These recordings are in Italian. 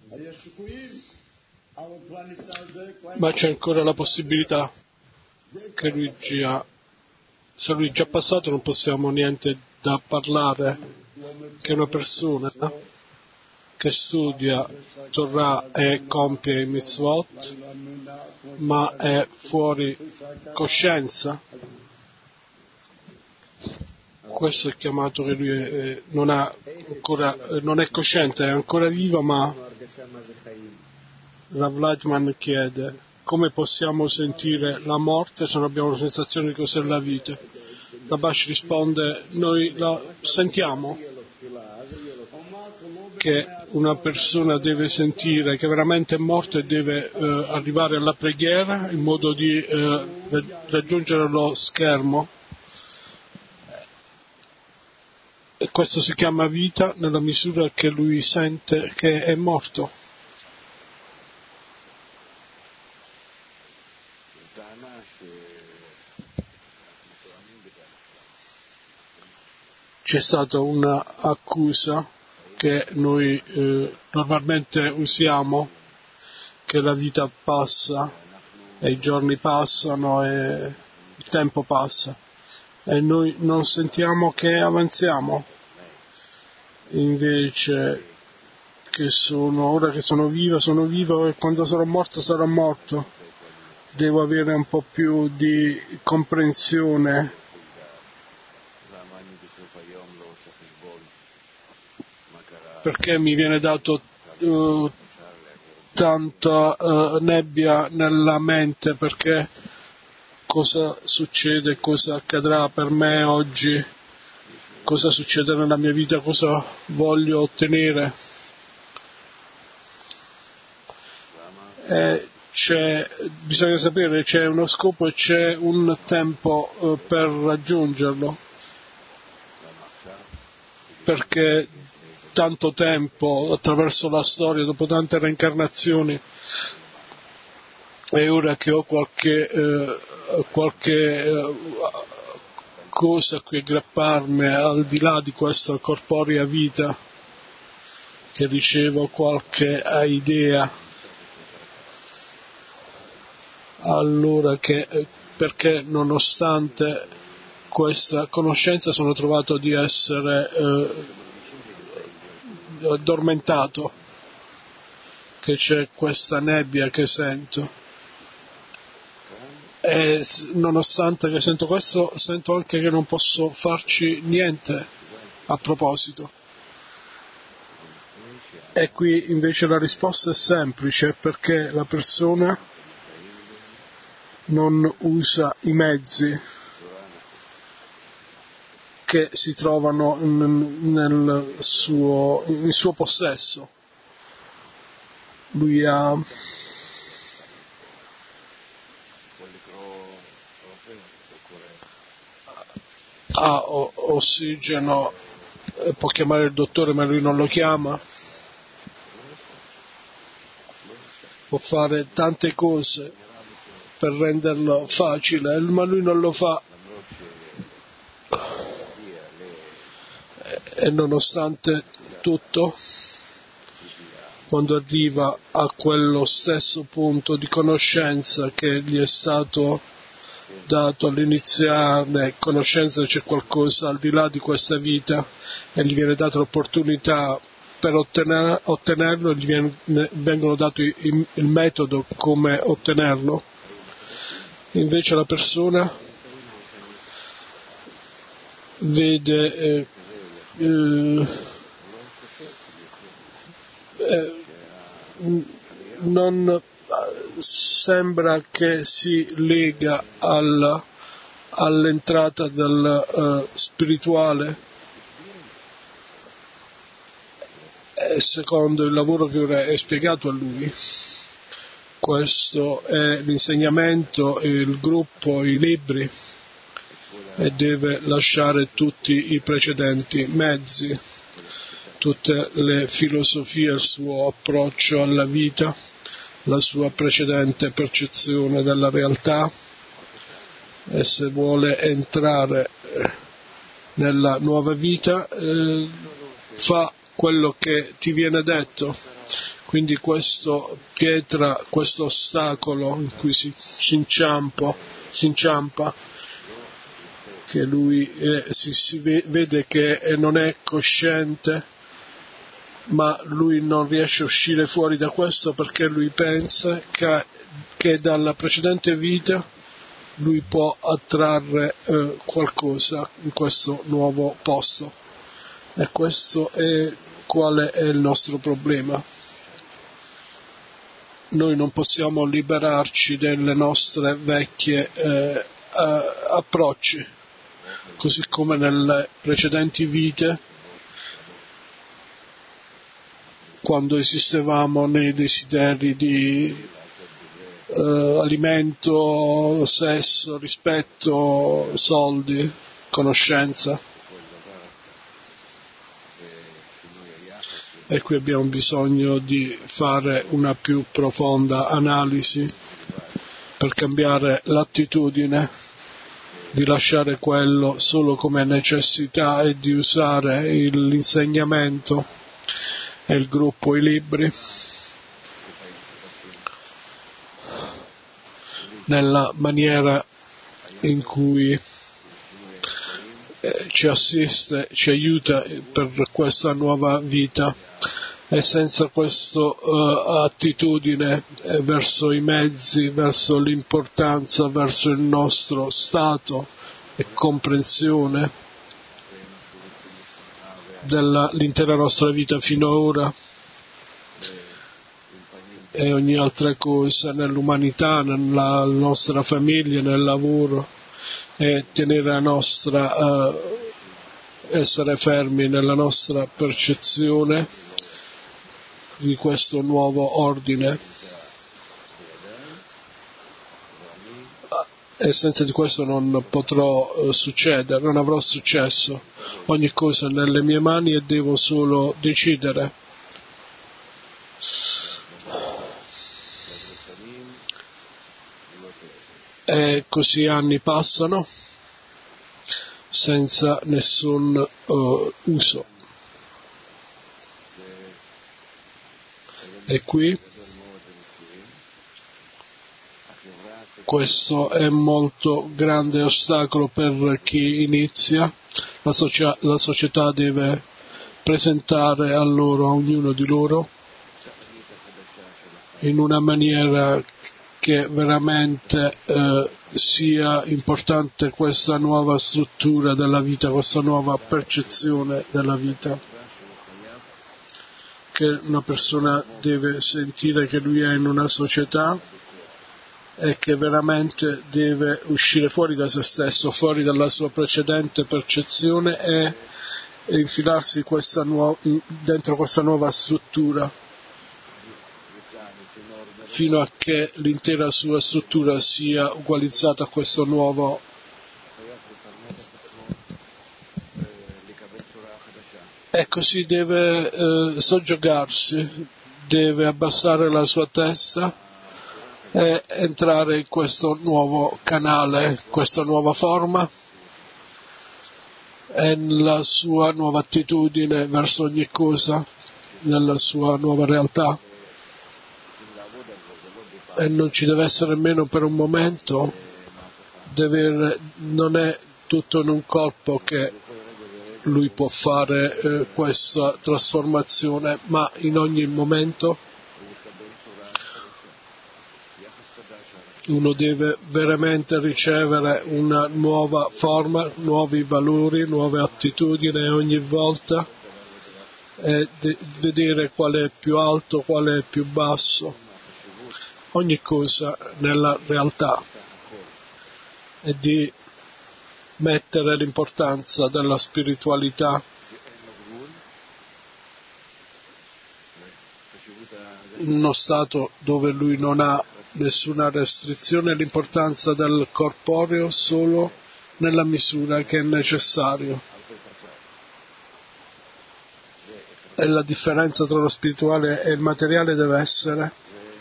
Ma c'è ancora la possibilità che lui già, se lui è già passato non possiamo niente da parlare, che una persona che studia Torah e compie i mitzvot ma è fuori coscienza, questo è chiamato che lui non è cosciente, è ancora vivo, ma Rav Lightman chiede come possiamo sentire la morte se non abbiamo la sensazione di cos'è la vita. Rabash risponde: noi la sentiamo, che una persona deve sentire che veramente è morta e deve arrivare alla preghiera in modo di raggiungere lo schermo, e questo si chiama vita nella misura che lui sente che è morto. C'è stata un'accusa che noi normalmente usiamo, che la vita passa e i giorni passano e il tempo passa e noi non sentiamo che avanziamo. Invece ora che sono vivo e quando sarò morto, devo avere un po' più di comprensione perché mi viene dato tanta nebbia nella mente, perché cosa succede, cosa accadrà per me oggi, cosa succede nella mia vita, cosa voglio ottenere. Bisogna sapere, c'è uno scopo e c'è un tempo per raggiungerlo, perché tanto tempo attraverso la storia, dopo tante reincarnazioni, è ora che ho qualche cosa a cui aggrapparmi al di là di questa corporea vita, che ricevo qualche idea. Allora perché nonostante questa conoscenza sono trovato di essere addormentato, che c'è questa nebbia che sento, e nonostante che sento questo, sento anche che non posso farci niente a proposito. E qui invece la risposta è semplice, perché la persona non usa i mezzi che si trovano in suo possesso. Lui ha ossigeno, può chiamare il dottore ma lui non lo chiama, può fare tante cose per renderlo facile, ma lui non lo fa. E nonostante tutto, quando arriva a quello stesso punto di conoscenza che gli è stato dato all'iniziare, conoscenza che c'è qualcosa al di là di questa vita e gli viene data l'opportunità per ottenerlo, vengono dati il metodo come ottenerlo. Invece la persona vede non sembra che si lega all'entrata del spirituale, secondo il lavoro che ora è spiegato a lui. Questo è l'insegnamento, il gruppo, i libri, e deve lasciare tutti i precedenti mezzi, tutte le filosofie, il suo approccio alla vita, la sua precedente percezione della realtà, e se vuole entrare nella nuova vita fa quello che ti viene detto. Quindi questo pietra, questo ostacolo in cui si inciampa, che lui si vede che non è cosciente, ma lui non riesce a uscire fuori da questo perché lui pensa che dalla precedente vita lui può attrarre qualcosa in questo nuovo posto. E questo è quale è il nostro problema. Noi non possiamo liberarci delle nostre vecchie approcci, così come nelle precedenti vite, quando esistevamo nei desideri di alimento, sesso, rispetto, soldi, conoscenza. E qui abbiamo bisogno di fare una più profonda analisi per cambiare l'attitudine, di lasciare quello solo come necessità e di usare l'insegnamento e il gruppo, i libri, nella maniera in cui ci assiste, ci aiuta per questa nuova vita, e senza questa attitudine verso i mezzi, verso l'importanza, verso il nostro stato e comprensione dell'intera nostra vita fino ad ora e ogni altra cosa nell'umanità, nella nostra famiglia, nel lavoro, e tenere la nostra essere fermi nella nostra percezione di questo nuovo ordine, e senza di questo non potrò succedere, non avrò successo. Ogni cosa è nelle mie mani e devo solo decidere. E così anni passano senza nessun uso. E qui questo è molto grande ostacolo per chi inizia. La società deve presentare a ognuno di loro, in una maniera che veramente sia importante questa nuova struttura della vita, questa nuova percezione della vita, che una persona deve sentire che lui è in una società e che veramente deve uscire fuori da se stesso, fuori dalla sua precedente percezione e infilarsi dentro questa nuova struttura, fino a che l'intera sua struttura sia ugualizzata a questo nuovo. E così deve soggiogarsi, deve abbassare la sua testa e entrare in questo nuovo canale, questa nuova forma, e nella sua nuova attitudine verso ogni cosa, nella sua nuova realtà. E non ci deve essere nemmeno per un momento, non è tutto in un colpo che lui può fare questa trasformazione, ma in ogni momento uno deve veramente ricevere una nuova forma, nuovi valori, nuove attitudini ogni volta, e vedere qual è più alto, qual è più basso, ogni cosa nella realtà, e di mettere l'importanza della spiritualità in uno stato dove lui non ha nessuna restrizione, l'importanza del corporeo solo nella misura che è necessario. E la differenza tra lo spirituale e il materiale deve essere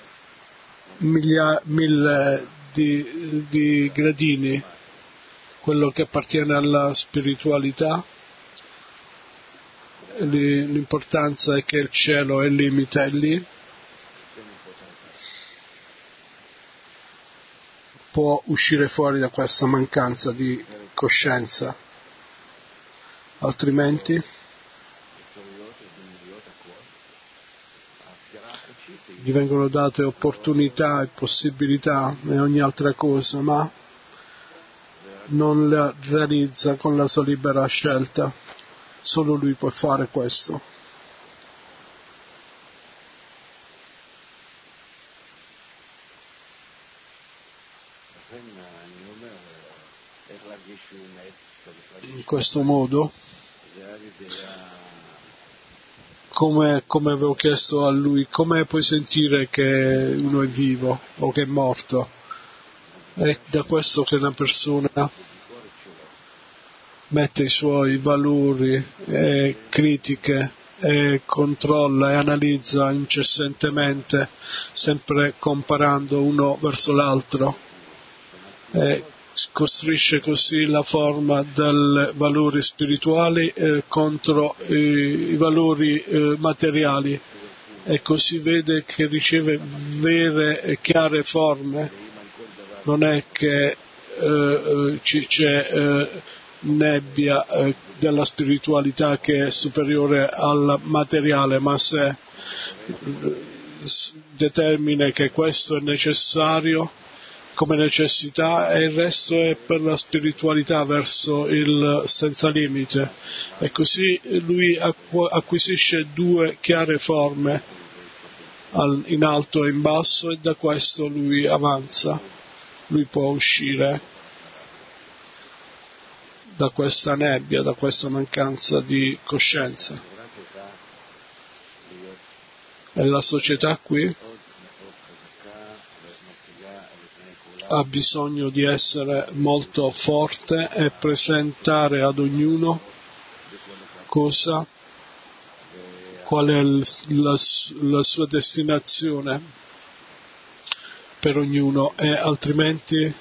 mille di gradini. Quello che appartiene alla spiritualità, l'importanza è che il cielo è il limite, è lì, può uscire fuori da questa mancanza di coscienza, altrimenti gli vengono date opportunità e possibilità e ogni altra cosa, ma non la realizza con la sua libera scelta. Solo lui può fare questo. In questo modo, come avevo chiesto a lui, come puoi sentire che uno è vivo o che è morto? È da questo che una persona mette i suoi valori e critiche e controlla e analizza incessantemente, sempre comparando uno verso l'altro, e costruisce così la forma dei valori spirituali contro i valori materiali, e così vede che riceve vere e chiare forme. Non è che c'è nebbia della spiritualità che è superiore al materiale, ma se determina che questo è necessario come necessità, e il resto è per la spiritualità verso il senza limite, e così lui acquisisce due chiare forme, in alto e in basso, e da questo lui avanza. Lui può uscire da questa nebbia, da questa mancanza di coscienza. E la società qui ha bisogno di essere molto forte e presentare ad ognuno qual è la sua destinazione per ognuno, e altrimenti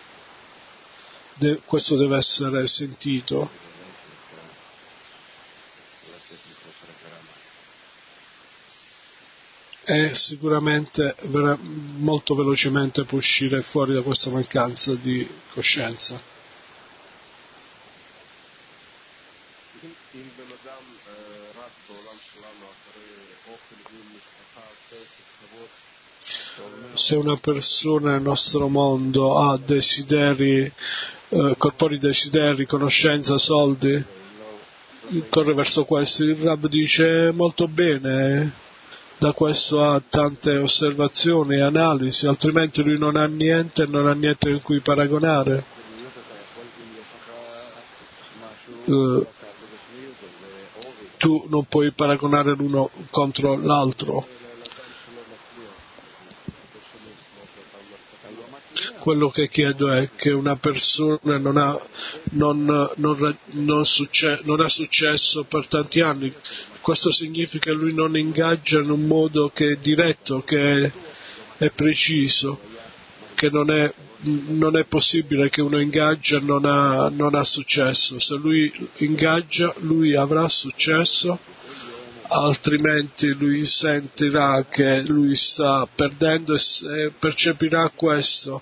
questo deve essere sentito. E sicuramente molto velocemente può uscire fuori da questa mancanza di coscienza. Se una persona nel nostro mondo ha desideri, corpori desideri, conoscenza, soldi, corre verso questo, il Rab dice molto bene, da questo ha tante osservazioni e analisi, altrimenti lui non ha niente in cui paragonare. Tu non puoi paragonare l'uno contro l'altro. Quello che chiedo è che una persona non ha successo per tanti anni. Questo significa che lui non ingaggia in un modo che è diretto, che è preciso, che non è possibile che uno ingaggia e non ha successo. Se lui ingaggia, lui avrà successo, altrimenti lui sentirà che lui sta perdendo e percepirà questo.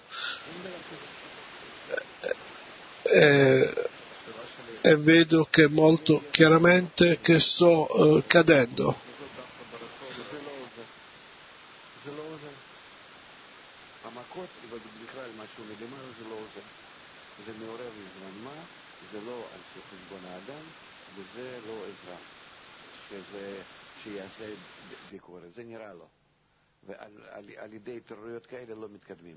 E vedo che molto chiaramente che sto cadendo. שיעשה ביקורת, זה נראה לו, ועל ידי התעוררויות כאלה לא מתקדמים.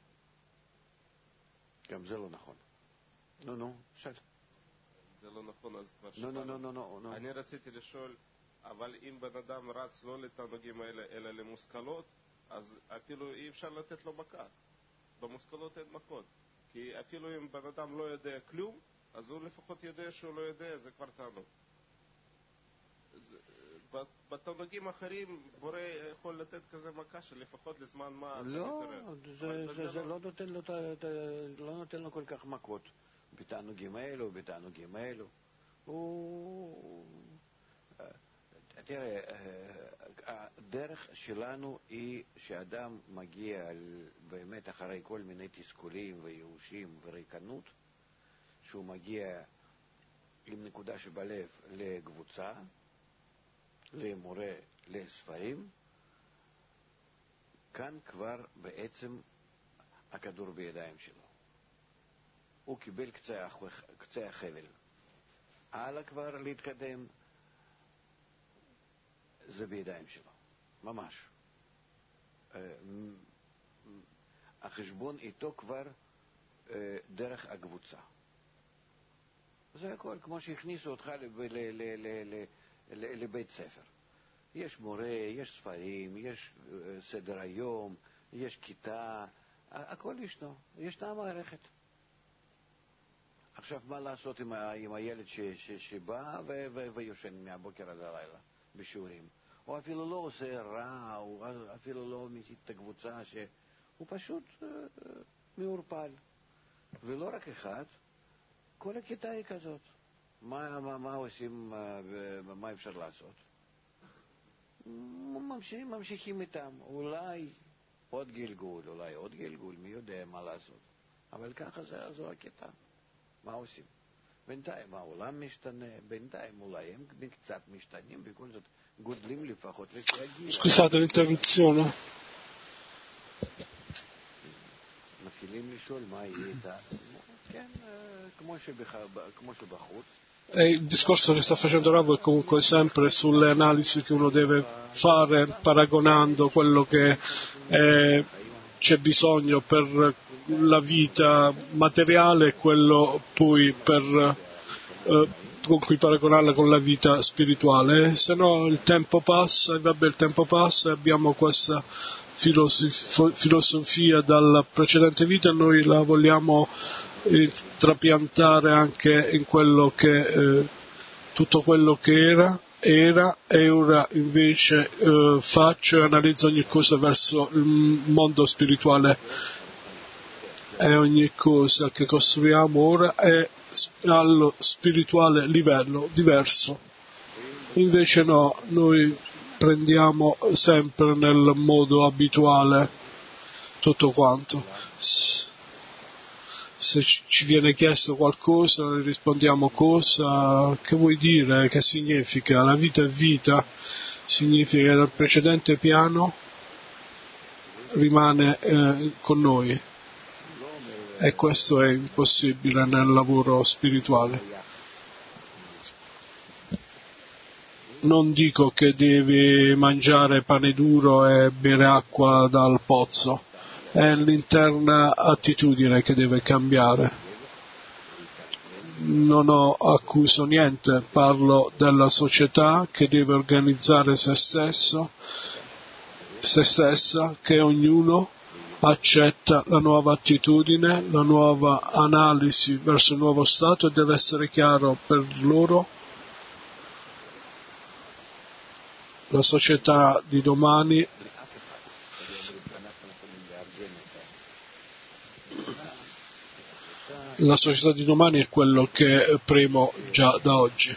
גם זה לא נכון. נו, שאל. זה לא נכון, אז כבר נו. אני רציתי לשאול, אבל אם בן אדם רץ לא לתענוגים האלה, אלא למושכלות, אז אפילו אי אפשר לתת לו מכה. במושכלות אין מכות. כי אפילו אם בן אדם לא יודע כלום, אז הוא לפחות יודע שהוא לא יודע, זה כבר תענוג. בתענוגים אחרים בורא יכול לתת כזה מכה שלפחות לזמן מה לא, זה לא נותן לו כל כך מכות בתענוגים האלו. תראה, הדרך שלנו היא שאדם מגיע באמת אחרי כל מיני תסכולים וייאושים וריקנות, שהוא מגיע עם נקודה שבלב לקבוצה, למורה, לספרים, כאן כבר בעצם הכדור בידיים שלו. הוא קיבל קצה החבל. הלאה כבר להתקדם, זה בידיים שלו, ממש. החשבון איתו כבר דרך הקבוצה. זה הכל כמו שהכניסו אותך לבית ספר. יש מורה, יש ספרים, יש סדר היום, יש כיתה, הכל ישנה מערכת. עכשיו מה לעשות עם הילד שבא ויושן מהבוקר עד הלילה בשיעורים? הוא אפילו לא עושה רע, הוא אפילו לא מסית את הקבוצה, הוא פשוט מעורפל. ולא רק אחד, כל הכיתה היא כזאת. מה עושים, מה אפשר לעשות? ממשיכים איתם. אולי עוד גלגול, מי יודע מה לעשות. אבל ככה זו הכיתה. מה עושים? בינתיים העולם משתנה, בינתיים אולי הם קצת משתנים, בכל זאת גודלים לפחות לפי הגיל. Scusate l'interruzione. מתחילים לשאול מה יהיה איתה. כן, כמו שבחוץ. E il discorso che sta facendo Ravo è comunque sempre sulle analisi che uno deve fare paragonando quello che c'è bisogno per la vita materiale e quello poi con cui paragonarla con la vita spirituale. Se no il tempo passa e vabbè, il tempo passa e abbiamo questa filosofia dalla precedente vita e noi la vogliamo trapiantare anche in quello che tutto quello che era e ora invece faccio e analizzo ogni cosa verso il mondo spirituale e ogni cosa che costruiamo ora è allo spirituale livello diverso. Invece no, noi prendiamo sempre nel modo abituale tutto quanto. Se ci viene chiesto qualcosa rispondiamo cosa, che vuoi dire, che significa, la vita è vita, significa che dal precedente piano rimane con noi e questo è impossibile nel lavoro spirituale. Non dico che devi mangiare pane duro e bere acqua dal pozzo, è l'interna attitudine che deve cambiare. Non accuso niente, parlo della società che deve organizzare se stessa, che ognuno accetta la nuova attitudine, la nuova analisi verso il nuovo stato e deve essere chiaro per loro la società di domani. La società di domani è quello che premo già da oggi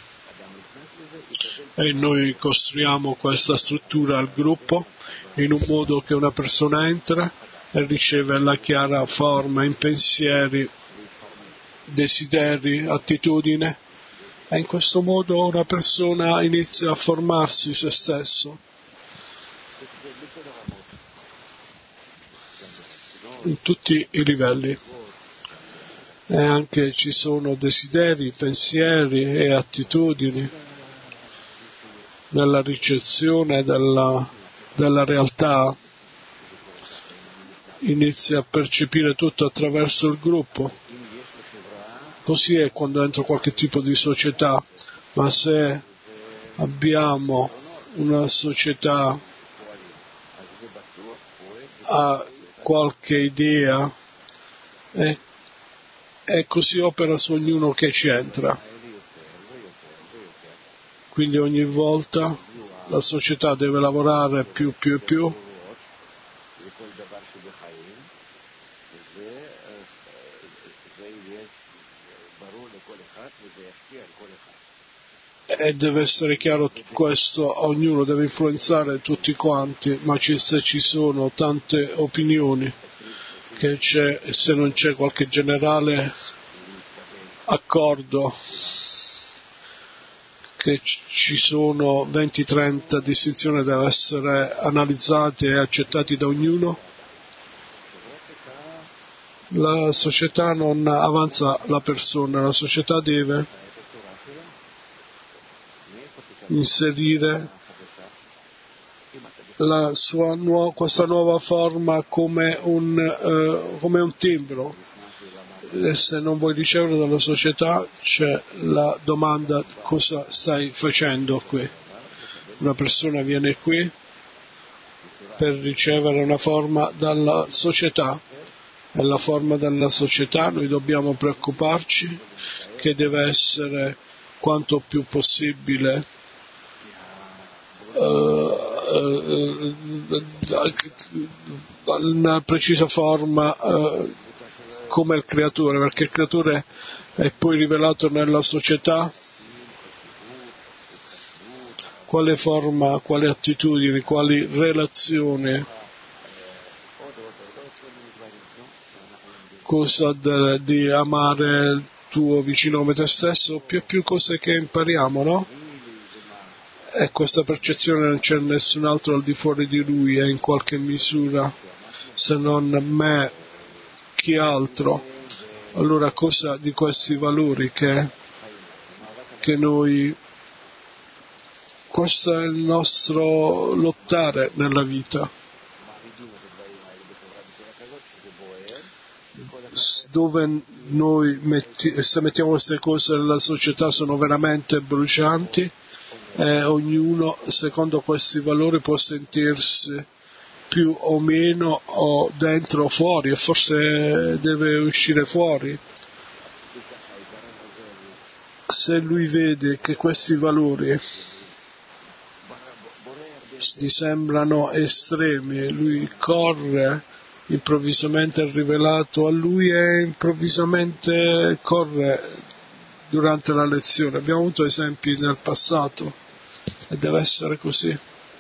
e noi costruiamo questa struttura al gruppo in un modo che una persona entra e riceve la chiara forma in pensieri, desideri, attitudine e in questo modo una persona inizia a formarsi se stesso in tutti i livelli. E anche ci sono desideri, pensieri e attitudini nella ricezione della realtà, inizia a percepire tutto attraverso il gruppo. Così è quando entro qualche tipo di società, ma se abbiamo una società ha qualche idea e così opera su ognuno che ci entra. Quindi ogni volta la società deve lavorare più e più E deve essere chiaro questo, ognuno deve influenzare tutti quanti, ma se ci sono tante opinioni, che se non c'è qualche generale accordo che ci sono 20-30 distinzioni da essere analizzate e accettati da ognuno, la società non avanza la persona, la società deve inserire questa nuova forma come un timbro, e se non vuoi ricevere dalla società c'è la domanda: cosa stai facendo qui? Una persona viene qui per ricevere una forma dalla società, e la forma della società noi dobbiamo preoccuparci che deve essere quanto più possibile una precisa forma come il creatore, perché il creatore è poi rivelato nella società. Quale forma, quali attitudini, quali relazioni, cosa di amare il tuo vicino come te stesso, più cose che impariamo, no? E questa percezione non c'è nessun altro al di fuori di lui, e in qualche misura, se non me, chi altro? Allora cosa di questi valori che noi, questo è il nostro lottare nella vita, dove noi se mettiamo queste cose nella società sono veramente brucianti, e ognuno secondo questi valori può sentirsi più o meno o dentro o fuori, e forse deve uscire fuori. Se lui vede che questi valori gli sembrano estremi, lui corre, improvvisamente è rivelato a lui e improvvisamente corre durante la lezione. Abbiamo avuto esempi nel passato e deve essere così.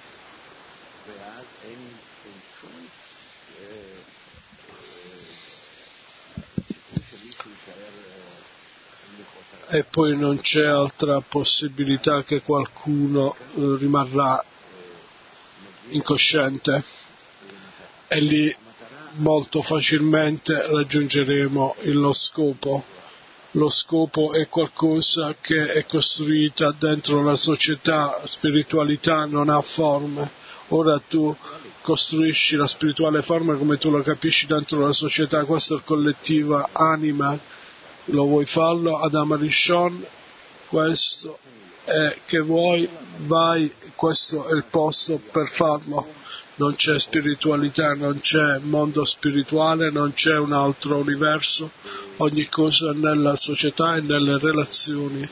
E poi non c'è altra possibilità che qualcuno rimarrà incosciente, e lì molto facilmente raggiungeremo lo scopo. Lo scopo è qualcosa che è costruita dentro la società, spiritualità non ha forme. Ora tu costruisci la spirituale forma come tu la capisci dentro la società, questa è il collettiva anima, lo vuoi farlo ad Amarishon, questo è che vuoi, vai, questo è il posto per farlo. Non c'è spiritualità, non c'è mondo spirituale, non c'è un altro universo, ogni cosa è nella società e nelle relazioni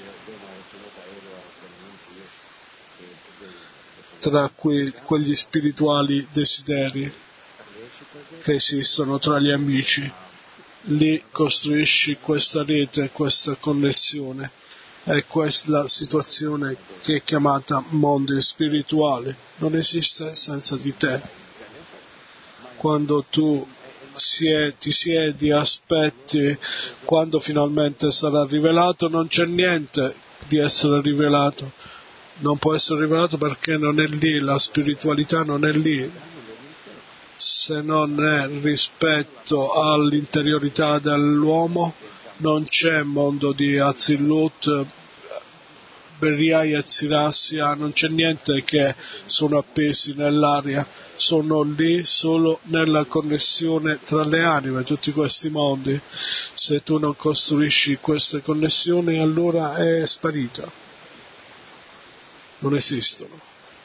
tra quegli spirituali desideri che esistono tra gli amici. Lì costruisci questa rete, questa connessione, e questa è la situazione che è chiamata mondo spirituale. Non esiste senza di te. Quando tu ti siedi, aspetti quando finalmente sarà rivelato, non c'è niente di essere rivelato. Non può essere rivelato perché non è lì, la spiritualità non è lì. Se non è rispetto all'interiorità dell'uomo, non c'è mondo di Azilut, Beria e Zirassia, non c'è niente che sono appesi nell'aria, sono lì solo nella connessione tra le anime, tutti questi mondi. Se tu non costruisci queste connessioni, allora è sparita, non esistono.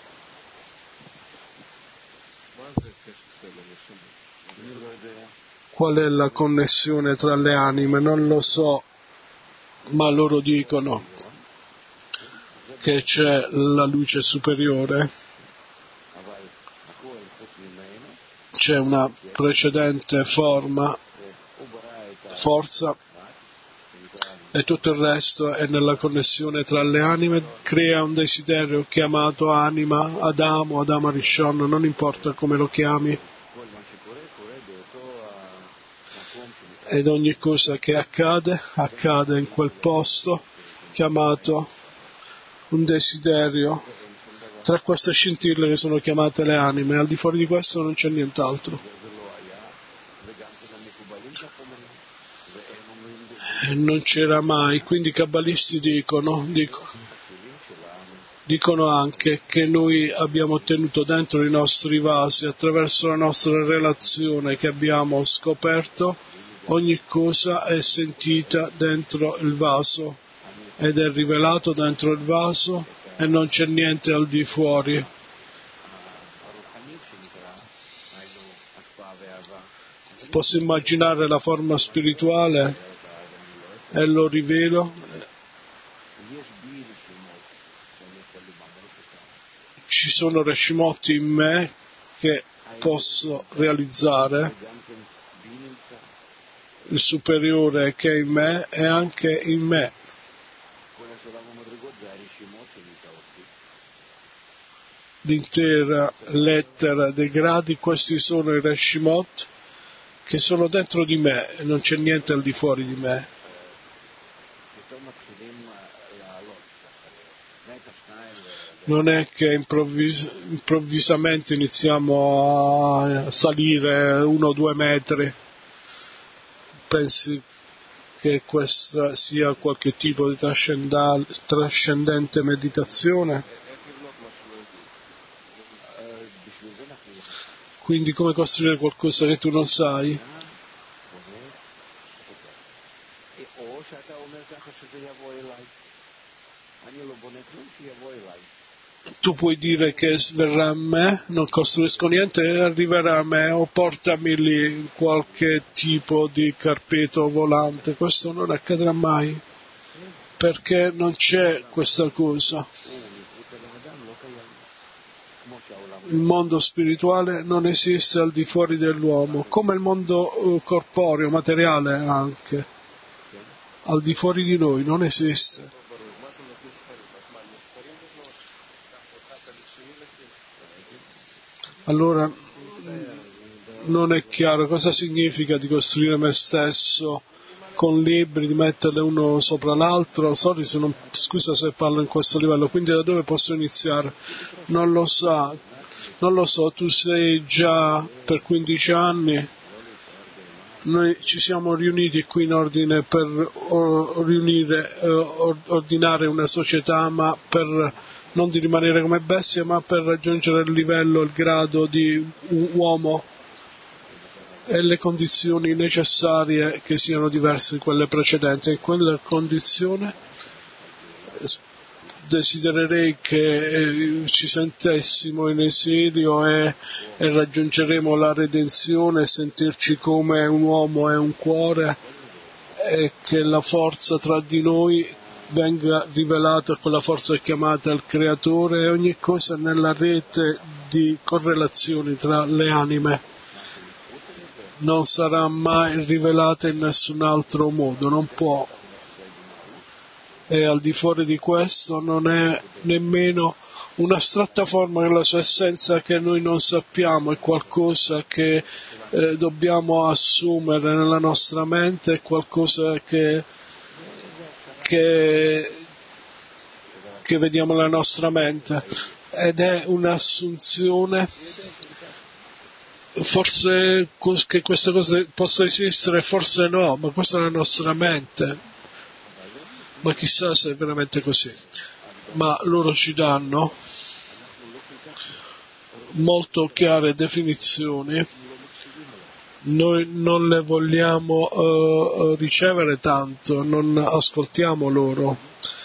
Qual è la connessione tra le anime? Non lo so, ma loro dicono che c'è la luce superiore, c'è una precedente forza e tutto il resto è nella connessione tra le anime, crea un desiderio chiamato anima, Adamo, Adama Rishon, non importa come lo chiami, ed ogni cosa che accade in quel posto chiamato un desiderio tra queste scintille che sono chiamate le anime. Al di fuori di questo non c'è nient'altro. Non c'era mai, quindi i kabbalisti dicono anche che noi abbiamo ottenuto dentro i nostri vasi, attraverso la nostra relazione che abbiamo scoperto, ogni cosa è sentita dentro il vaso ed è rivelato dentro il vaso e non c'è niente al di fuori. Posso immaginare la forma spirituale e lo rivelo. Ci sono reshimotti in me che posso realizzare, il superiore che è in me è anche in me. L'intera lettera dei gradi, questi sono i reshimot che sono dentro di me e non c'è niente al di fuori di me. Non è che improvvisamente iniziamo a salire 1 o 2 metri. Pensi che questa sia qualche tipo di trascendente meditazione? Quindi come costruire qualcosa che tu non sai? Tu puoi dire che verrà a me, non costruisco niente e arriverà a me, o portami lì qualche tipo di carpeto volante. Questo non accadrà mai, perché non c'è questa cosa. Il mondo spirituale non esiste al di fuori dell'uomo, come il mondo corporeo, materiale anche. Al di fuori di noi non esiste. Allora non è chiaro cosa significa di costruire me stesso con libri, di metterle uno sopra l'altro. Scusa se parlo in questo livello, quindi da dove posso iniziare? Non lo so, tu sei già per 15 anni, noi ci siamo riuniti qui in ordine per ordinare una società, ma per non di rimanere come bestie, ma per raggiungere il livello, il grado di uomo e le condizioni necessarie che siano diverse da quelle precedenti. In quella condizione desidererei che ci sentessimo in esilio e raggiungeremo la redenzione, sentirci come un uomo e un cuore, e che la forza tra di noi venga rivelata, quella forza chiamata il Creatore, e ogni cosa nella rete di correlazioni tra le anime non sarà mai rivelata in nessun altro modo, non può. E al di fuori di questo non è nemmeno un'astratta forma nella sua essenza che noi non sappiamo, è qualcosa che dobbiamo assumere nella nostra mente, è qualcosa che vediamo nella nostra mente, ed è un'assunzione. Forse che questa cosa possa esistere, forse no, ma questa è la nostra mente. Ma chissà se è veramente così. Ma loro ci danno molto chiare definizioni, noi non le vogliamo ricevere tanto, non ascoltiamo loro,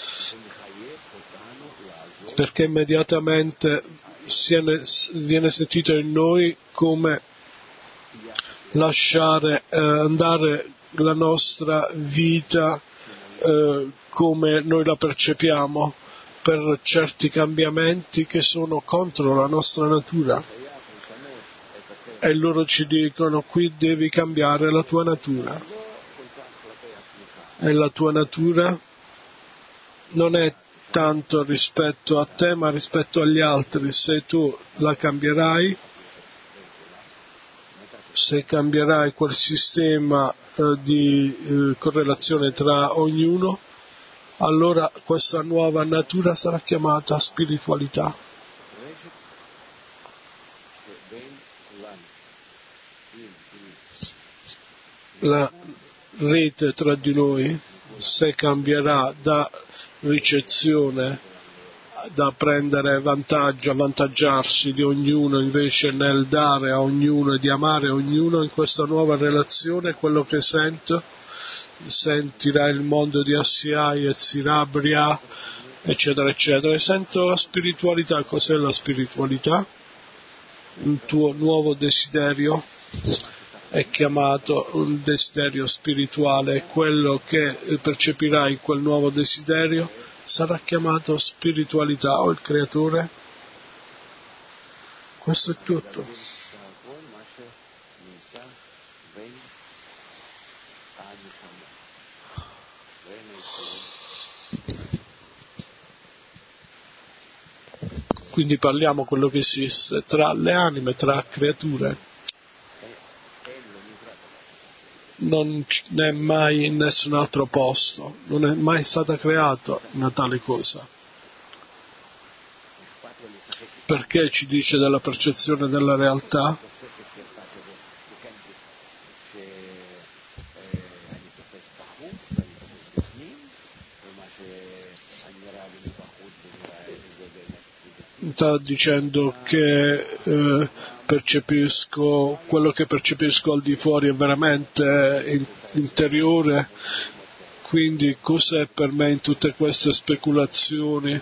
perché immediatamente viene sentito in noi come lasciare andare la nostra vita come noi la percepiamo, per certi cambiamenti che sono contro la nostra natura. E loro ci dicono: qui devi cambiare la tua natura. E la tua natura non è tanto rispetto a te, ma rispetto agli altri. Se tu la cambierai, se cambierai quel sistema di correlazione tra ognuno, allora questa nuova natura sarà chiamata spiritualità. La rete tra di noi, se cambierà da ricezione, da prendere vantaggio, avvantaggiarsi di ognuno, invece nel dare a ognuno e di amare ognuno, in questa nuova relazione quello che sentirà il mondo di Assiai e Sirabria, eccetera, eccetera. E sento la spiritualità. Cos'è la spiritualità? Il tuo nuovo desiderio è chiamato un desiderio spirituale, quello che percepirai in quel nuovo desiderio sarà chiamato spiritualità o il creatore. Questo è tutto. Quindi parliamo quello che esiste tra le anime, tra creature. Non è mai in nessun altro posto, non è mai stata creata una tale cosa. Perché ci dice della percezione della realtà? Sta dicendo che percepisco, quello che percepisco al di fuori è veramente interiore, quindi cos'è per me in tutte queste speculazioni?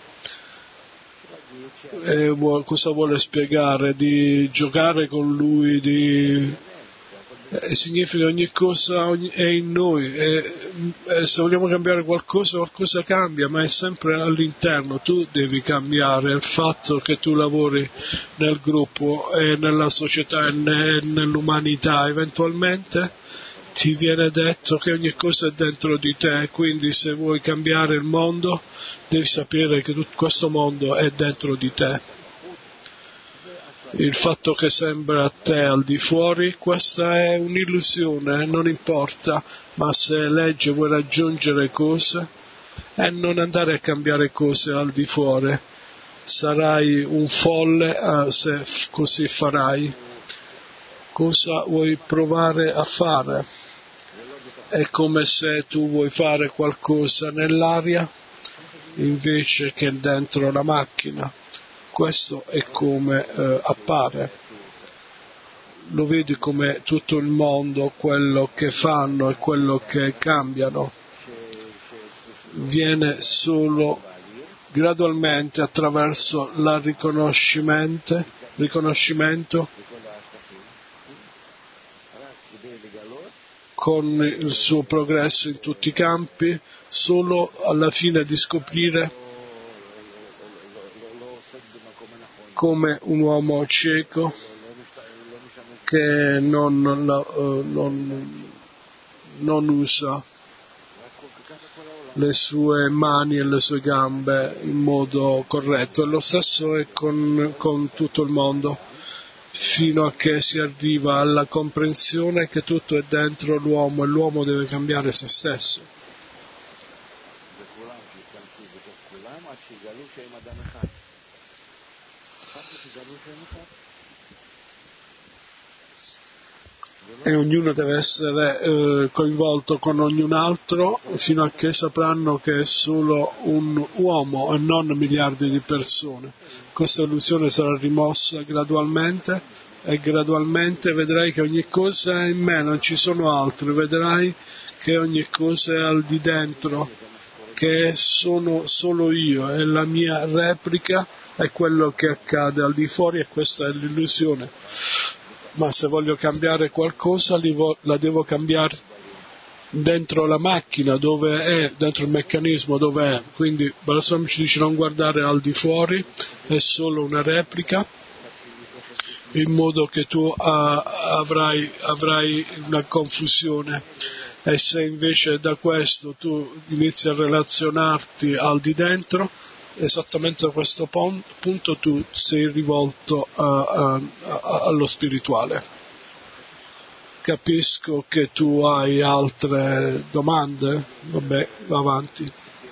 Cosa vuole spiegare? Di giocare con lui, significa ogni cosa è in noi, e se vogliamo cambiare qualcosa cambia, ma è sempre all'interno. Tu devi cambiare. Il fatto che tu lavori nel gruppo e nella società e nell'umanità, eventualmente ti viene detto che ogni cosa è dentro di te, quindi se vuoi cambiare il mondo devi sapere che tutto questo mondo è dentro di te. Il fatto che sembra a te al di fuori, questa è un'illusione, non importa, ma se legge vuoi raggiungere cose e non andare a cambiare cose al di fuori, sarai un folle se così farai. Cosa vuoi provare a fare? È come se tu vuoi fare qualcosa nell'aria invece che dentro la macchina. Questo è come appare. Lo vedi come tutto il mondo, quello che fanno e quello che cambiano, viene solo gradualmente attraverso il riconoscimento con il suo progresso in tutti i campi, solo alla fine di scoprire come un uomo cieco che non usa le sue mani e le sue gambe in modo corretto. E lo stesso è con tutto il mondo, fino a che si arriva alla comprensione che tutto è dentro l'uomo e l'uomo deve cambiare se stesso. E ognuno deve essere coinvolto con ognuno altro fino a che sapranno che è solo un uomo e non miliardi di persone. Questa illusione sarà rimossa gradualmente e gradualmente vedrai che ogni cosa è in me, non ci sono altri, vedrai che ogni cosa è al di dentro, che sono solo io e la mia replica è quello che accade al di fuori, e questa è l'illusione. Ma se voglio cambiare qualcosa la devo cambiare dentro la macchina, dove è, dentro il meccanismo dove è. Quindi Balaswami ci dice non guardare al di fuori, è solo una replica, in modo che tu avrai una confusione E se invece da questo tu inizi a relazionarti al di dentro, esattamente a questo punto tu sei rivolto allo spirituale. Capisco che tu hai altre domande? Vabbè, va avanti.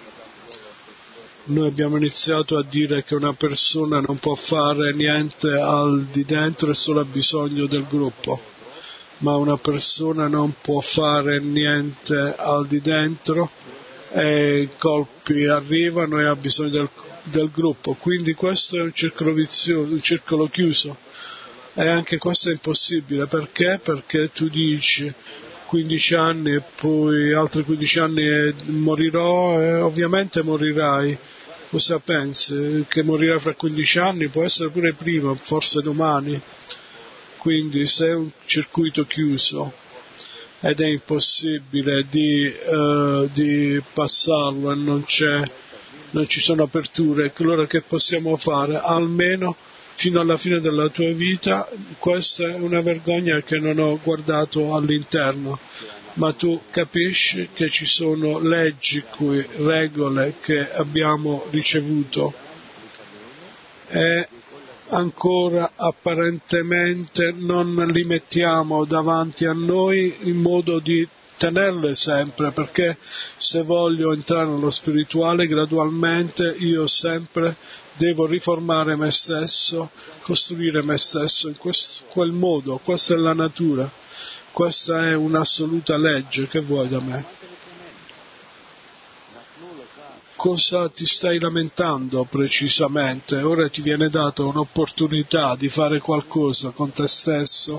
Noi abbiamo iniziato a dire che una persona non può fare niente al di dentro e solo ha bisogno del gruppo, ma una persona non può fare niente al di dentro e i colpi arrivano e ha bisogno del gruppo, quindi questo è un circolo vizioso, un circolo chiuso, e anche questo è impossibile. Perché? Perché tu dici 15 anni e poi altri 15 anni e morirò, e ovviamente morirai. Cosa pensi? Che morirai fra 15 anni? Può essere pure prima, forse domani. Quindi se è un circuito chiuso ed è impossibile di passarlo e non ci sono aperture, allora che possiamo fare? Almeno fino alla fine della tua vita. Questa è una vergogna che non ho guardato all'interno, ma tu capisci che ci sono leggi, regole che abbiamo ricevuto e ancora apparentemente non li mettiamo davanti a noi in modo di tenerle sempre, perché se voglio entrare nello spirituale gradualmente io sempre devo riformare me stesso, costruire me stesso in quel modo. Questa è la natura, questa è un'assoluta legge. Che vuoi da me? Cosa ti stai lamentando precisamente? Ora ti viene data un'opportunità di fare qualcosa con te stesso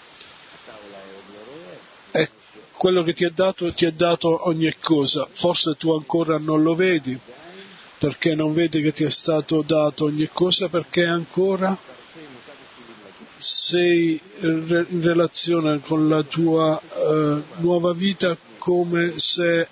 e quello che ti è dato ogni cosa. Forse tu ancora non lo vedi, perché non vedi che ti è stato dato ogni cosa, perché ancora sei in relazione con la tua nuova vita come se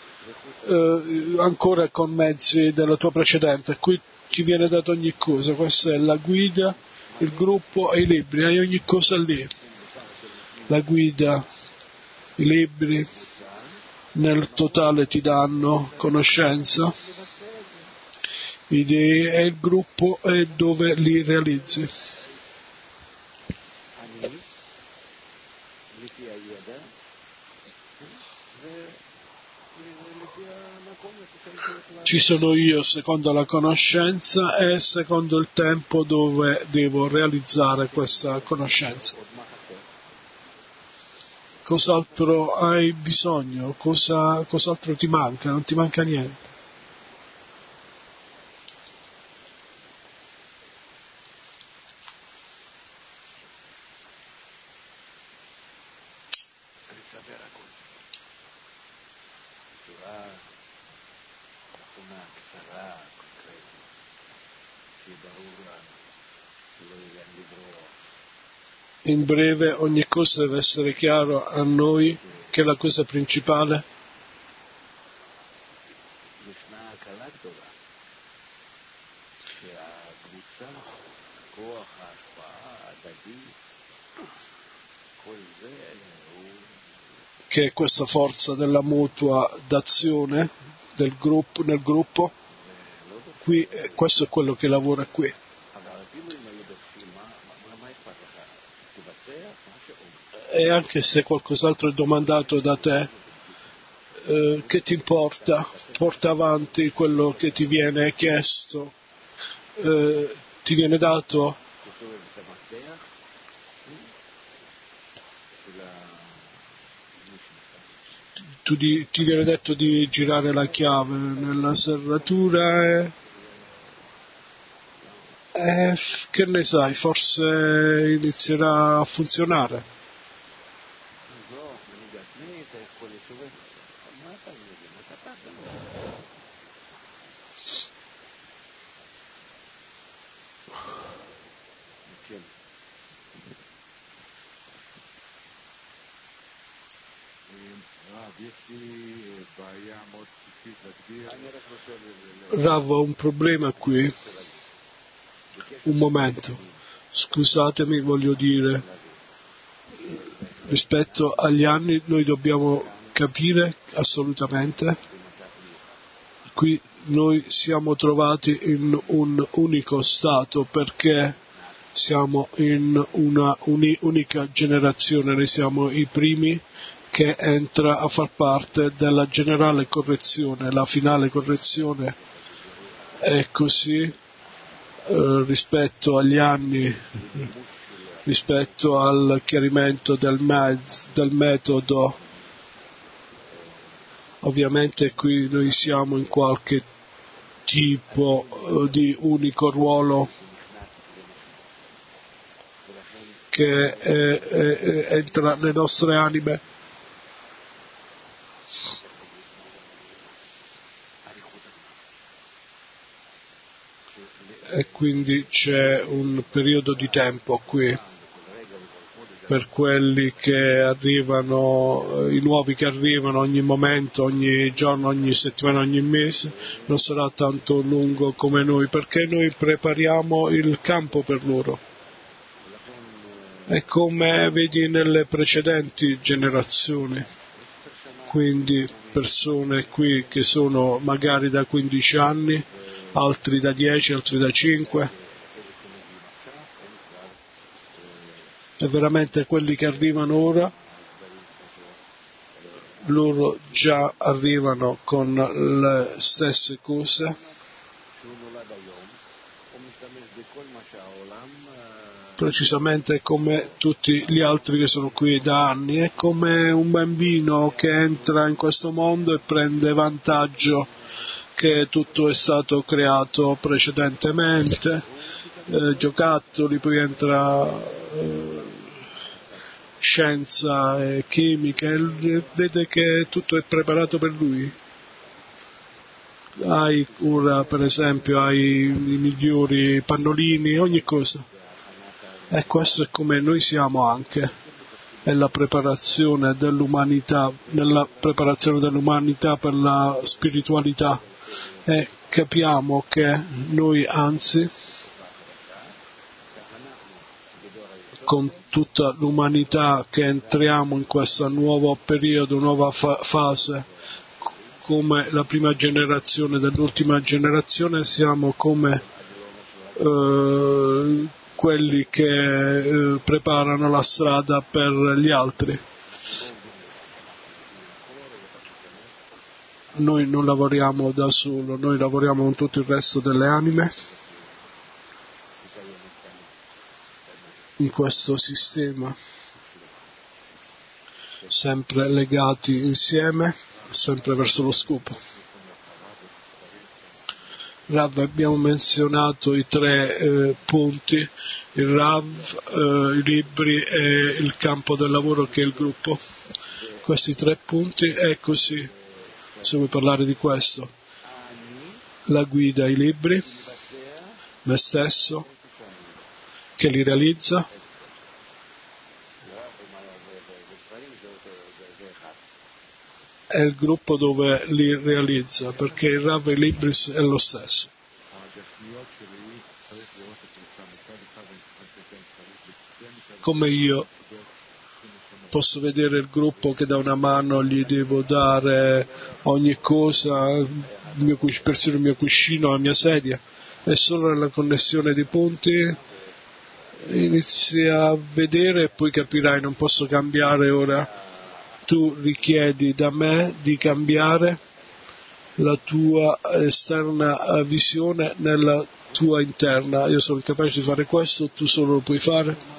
ancora con mezzi della tua precedente. Qui ti viene dato ogni cosa, questa è la guida, il gruppo e i libri, hai ogni cosa lì, la guida, i libri, nel totale ti danno conoscenza, idee, e il gruppo è dove li realizzi. Ci sono io secondo la conoscenza e secondo il tempo dove devo realizzare questa conoscenza. Cos'altro hai bisogno? Cos'altro ti manca? Non ti manca niente. In breve, ogni cosa deve essere chiaro a noi, che è la cosa principale. Che è questa forza della mutua d'azione del gruppo, nel gruppo. Qui, questo è quello che lavora qui. E anche se qualcos'altro è domandato da te, che ti importa? Porta avanti quello che ti viene chiesto, ti viene dato. Ti viene detto di girare la chiave nella serratura e che ne sai, forse inizierà a funzionare. Rav, ho un problema qui. Un momento, scusatemi, voglio dire, rispetto agli anni noi dobbiamo capire assolutamente. Qui noi siamo trovati in un unico stato perché siamo in una unica generazione, noi siamo i primi che entra a far parte della generale correzione, la finale correzione è così rispetto agli anni, rispetto al chiarimento del metodo. Ovviamente qui noi siamo in qualche tipo di unico ruolo che entra nelle nostre anime. E quindi c'è un periodo di tempo qui per quelli che arrivano, i nuovi che arrivano ogni momento, ogni giorno, ogni settimana, ogni mese, non sarà tanto lungo come noi, perché noi prepariamo il campo per loro. È come vedi nelle precedenti generazioni, quindi persone qui che sono magari da 15 anni, altri da 10, altri da 5, e veramente quelli che arrivano ora, loro già arrivano con le stesse cose, precisamente come tutti gli altri che sono qui da anni. È come un bambino che entra in questo mondo e prende vantaggio che tutto è stato creato precedentemente, giocattoli, poi entra scienza e chimica e vede che tutto è preparato per lui. Hai ora per esempio hai i migliori pannolini, ogni cosa. E questo è come noi siamo anche, è la preparazione dell'umanità, nella preparazione dell'umanità per la spiritualità, e capiamo che noi anzi con tutta l'umanità che entriamo in questo nuovo periodo, nuova fase, come la prima generazione dell'ultima generazione, siamo come quelli che preparano la strada per gli altri. Noi non lavoriamo da solo, noi lavoriamo con tutto il resto delle anime in questo sistema, sempre legati insieme, sempre verso lo scopo. Rav, abbiamo menzionato i 3 punti, il Rav, i libri e il campo del lavoro che è il gruppo. Questi 3 punti è così, se vuoi parlare di questo. La guida, i libri, me stesso, che li realizza, è il gruppo dove li realizza, perché il Rav e i libri è lo stesso. Come io posso vedere il gruppo che da una mano gli devo dare ogni cosa, persino il mio cuscino, la mia sedia, e solo nella connessione dei punti inizi a vedere e poi capirai, non posso cambiare ora. Tu richiedi da me di cambiare la tua esterna visione nella tua interna. Io sono capace di fare questo, tu solo lo puoi fare.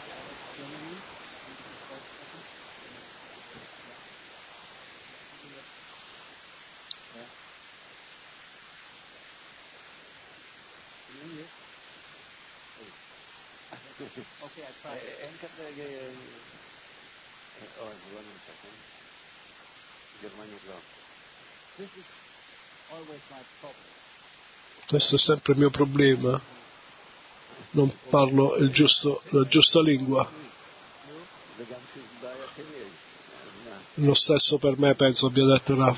Questo è sempre il mio problema, non parlo la giusta lingua. Lo stesso per me, penso abbia detto Rav.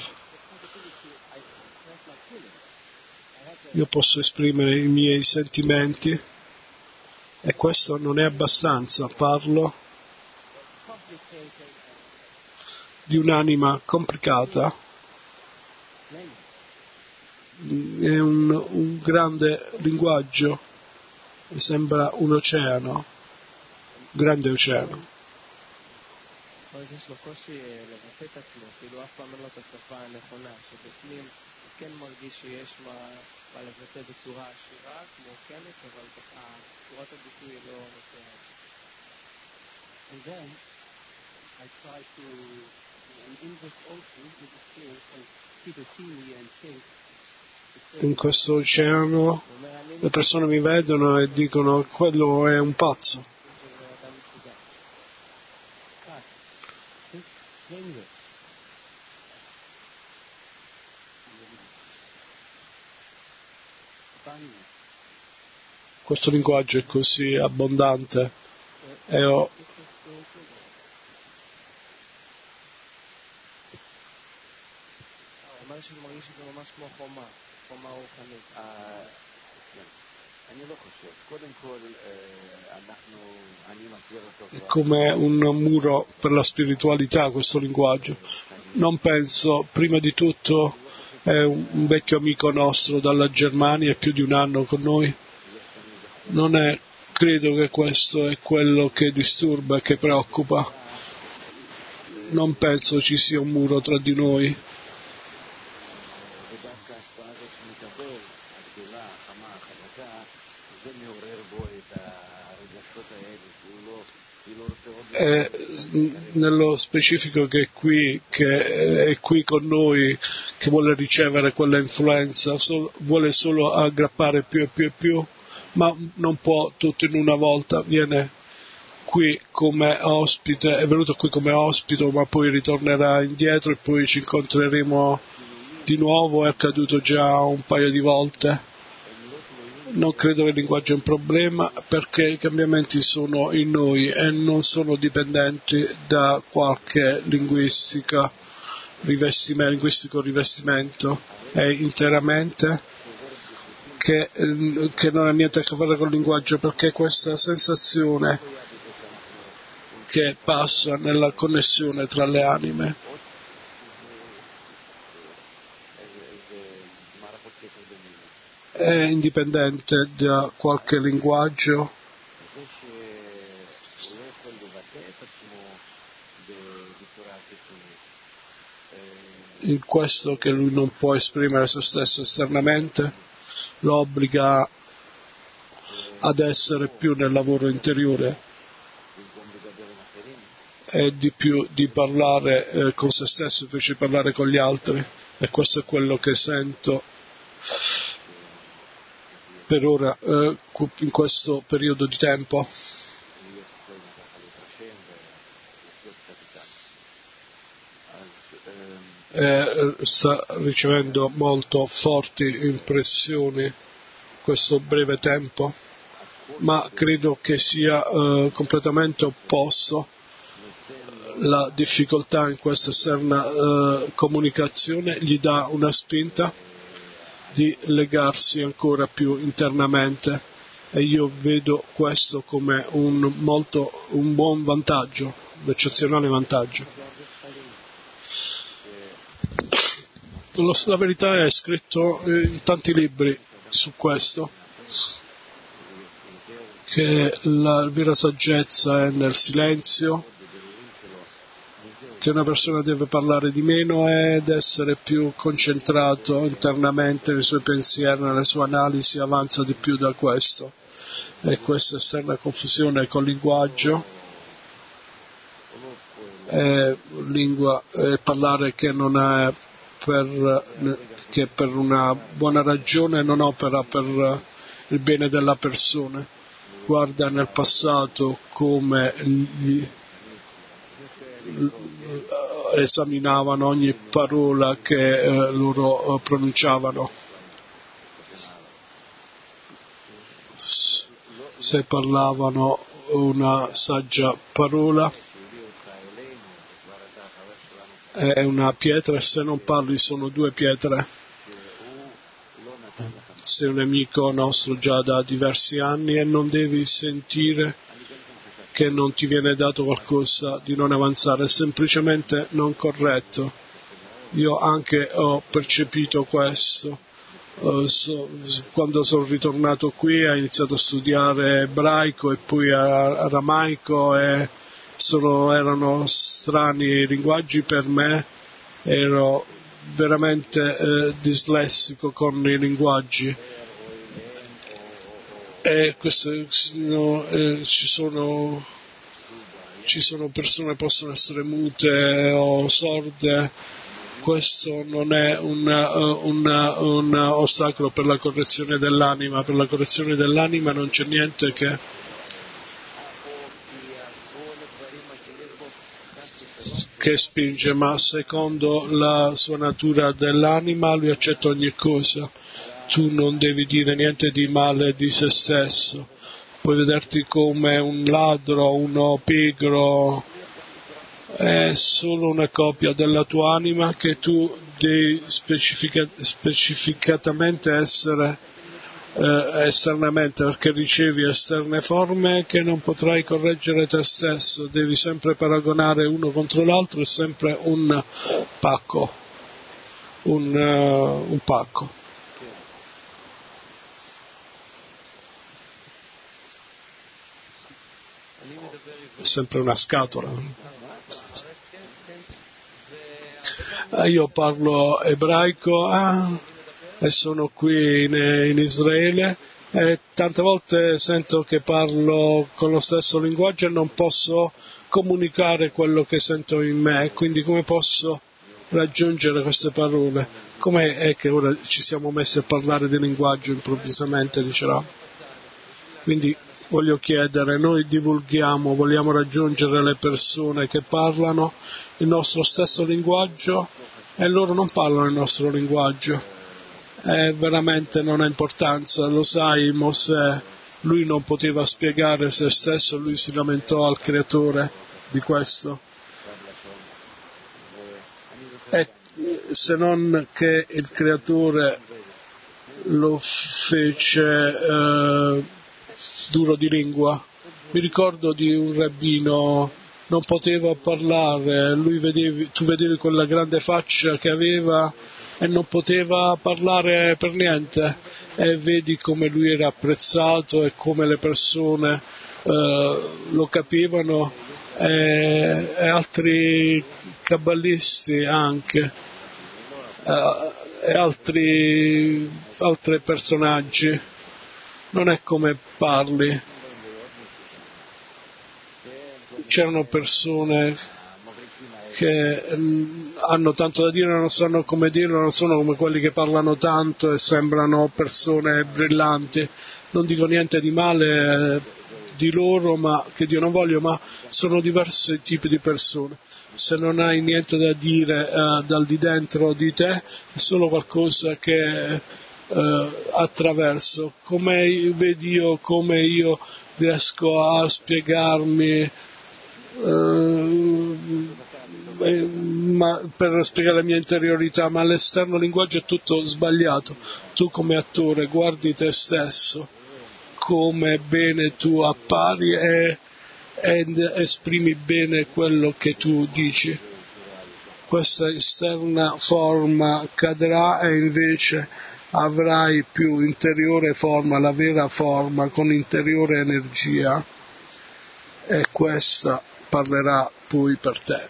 Io posso esprimere i miei sentimenti e questo non è abbastanza, parlo di un'anima complicata. È un grande linguaggio, mi sembra un oceano, grande oceano. אז יש לו קושי לבטא את עצמו, כאילו אף פעם אין לו את השפה הנכונה, שבפנים הוא כן מרגיש שיש מה לבטא בצורה עשירה, כמו כנס, אבל צורת הביטוי היא לא נוצרת. And then I try to, in this ocean, in this experience, and people see me and think, In questo oceano le persone mi vedono e dicono quello è un pazzo. Questo linguaggio è così abbondante e ho è come un muro per la spiritualità questo linguaggio. Non penso, prima di tutto è un vecchio amico nostro dalla Germania, è più di un anno con noi. Non è, credo che questo è quello che disturba e che preoccupa. Non penso ci sia un muro tra di noi. Nello specifico che è qui con noi, che vuole ricevere quella influenza, vuole solo aggrappare più e più e più, ma non può tutto in una volta. Viene qui come ospite, è venuto qui come ospite, ma poi ritornerà indietro e poi ci incontreremo di nuovo. È accaduto già un paio di volte. Non credo che il linguaggio è un problema, perché i cambiamenti sono in noi e non sono dipendenti da qualche linguistico rivestimento. È interamente che non ha niente a che fare con il linguaggio, perché questa sensazione che passa nella connessione tra le anime è indipendente da qualche linguaggio. In questo che lui non può esprimere se stesso esternamente, lo obbliga ad essere più nel lavoro interiore e di più di parlare con se stesso invece di parlare con gli altri, e questo è quello che sento per ora in questo periodo di tempo. Sta ricevendo molto forti impressioni questo breve tempo, ma credo che sia completamente opposto. La difficoltà in questa esterna comunicazione gli dà una spinta di legarsi ancora più internamente, e io vedo questo come un buon vantaggio, un eccezionale vantaggio. La verità è scritto in tanti libri su questo, che la vera saggezza è nel silenzio, che una persona deve parlare di meno ed essere più concentrato internamente nei suoi pensieri, nelle sue analisi, avanza di più da questo. E questa esterna confusione col linguaggio, parlare che non è che per una buona ragione non opera per il bene della persona. Guarda nel passato come esaminavano ogni parola che loro pronunciavano. Se parlavano una saggia parola è una pietra, e se non parli sono due pietre. Sei un amico nostro già da diversi anni e non devi sentire che non ti viene dato qualcosa di non avanzare, è semplicemente non corretto. Io anche ho percepito questo. Quando sono ritornato qui ho iniziato a studiare ebraico e poi aramaico e erano strani linguaggi per me, ero veramente dislessico con i linguaggi e ci sono persone che possono essere mute o sorde. Questo non è un ostacolo per la correzione dell'anima. Per la correzione dell'anima non c'è niente che spinge, ma secondo la sua natura dell'anima lui accetta ogni cosa. Tu non devi dire niente di male di se stesso. Puoi vederti come un ladro, uno pigro. È solo una copia della tua anima che tu devi specificatamente essere esternamente, perché ricevi esterne forme che non potrai correggere te stesso. Devi sempre paragonare uno contro l'altro, è sempre un pacco, un pacco. È sempre una scatola. Io parlo ebraico e sono qui in Israele e tante volte sento che parlo con lo stesso linguaggio e non posso comunicare quello che sento in me, quindi come posso raggiungere queste parole? Come è che ora ci siamo messi a parlare di linguaggio improvvisamente, dicerà? Quindi voglio chiedere, noi divulghiamo, vogliamo raggiungere le persone che parlano il nostro stesso linguaggio e loro non parlano il nostro linguaggio, veramente non ha importanza. Lo sai, Mosè, lui non poteva spiegare se stesso, lui si lamentò al creatore di questo, e se non che il creatore lo fece duro di lingua. Mi ricordo di un rabbino, non poteva parlare, tu vedevi quella grande faccia che aveva e non poteva parlare per niente, e vedi come lui era apprezzato e come le persone lo capivano, e altri cabalisti anche, e altri personaggi. Non è come parli. C'erano persone che hanno tanto da dire, non sanno come dirlo, non sono come quelli che parlano tanto e sembrano persone brillanti. Non dico niente di male di loro, ma che Dio non voglia, ma sono diversi tipi di persone. Se non hai niente da dire dal di dentro di te, è solo qualcosa che attraverso. Come vedi io, come io riesco a spiegarmi, ma per spiegare la mia interiorità, ma l'esterno linguaggio è tutto sbagliato. Tu come attore guardi te stesso, come bene tu appari ed esprimi bene quello che tu dici. Questa esterna forma cadrà e invece avrai più interiore forma, la vera forma con interiore energia, e questa parlerà poi per te.